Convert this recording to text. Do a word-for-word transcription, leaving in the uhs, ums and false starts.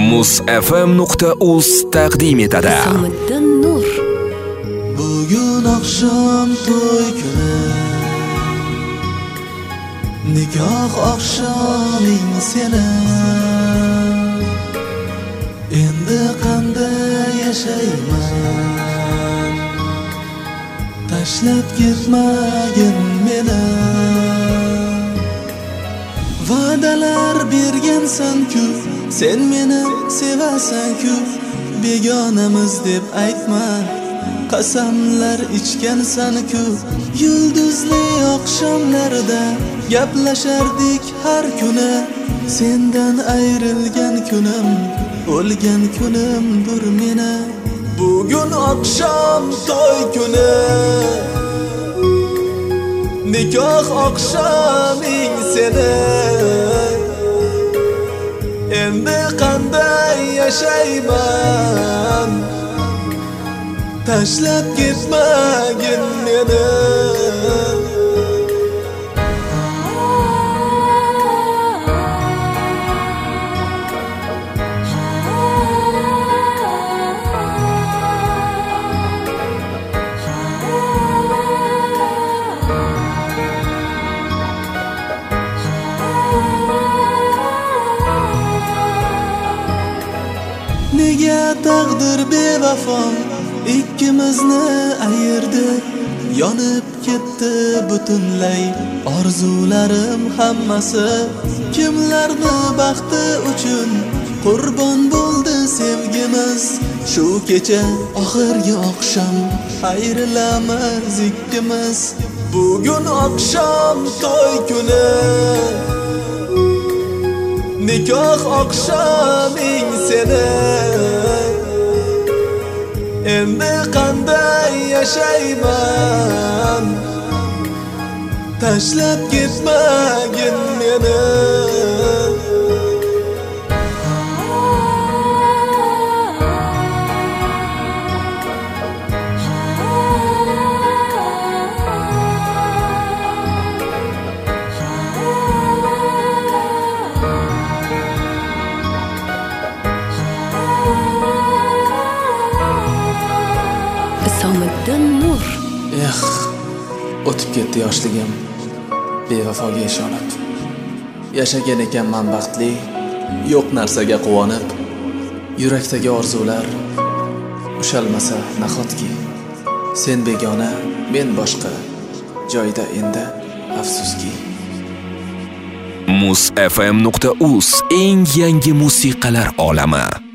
muz f m nuqta uz taqdim etadi. Bugun oqshom to'y kuni, nikoh oqshoming seni. Endi qanday yashayman, tashlab ketmagin meni. Va'dalar bergansan-ku, sen meni sevasan-ku, begonamiz deb aytma. Qasamlar ichgansan-ku, yulduzli oqshomlarda gaplashardik har kuni. Sendan ayrilgan kunim, o'lgan kunimdir meni. Bugun oqshom to'y kuni, nikoh oqshoming seni. Endi qanday yashayman, tashlab ketmagin meni. Nega taqdir bevafo ikkimizni ayirdi? Yonib ketdi butunlay orzularim hammasi. Kimlarni baxti uchun qurbon bo'ldi sevgimiz. Shu kecha oxirgi oqshom ayrilamiz ikkimiz. Bugun oqshom to'y kuni, nikoh oqshoming seni. Endi qanday yashayman, tashlab ketmagin meni. Nur. Eh, o'tib ketdi yoshligim bevafoga ishonib. Yashagan ekanman baxtli, yo'q narsaga quvonib. Yurakdagi orzular ushalmasa nahotki. Sen begona, men boshqa, joyda endi afsuski. muz f m nuqta uz eng yangi musiqalar olami.